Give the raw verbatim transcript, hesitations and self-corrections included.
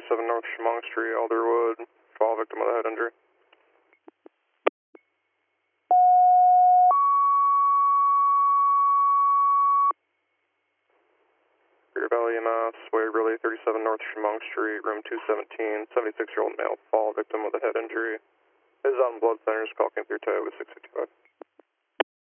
thirty-seven North Chemung Street, Alderwood. Fall victim with a head injury. Greater Valley E M S, Wade Relay thirty-seven North Chemung Street, room two seventeen, seventy-six-year-old male, fall victim with a head injury. Is on blood centers, call came through tow with six fifty-five.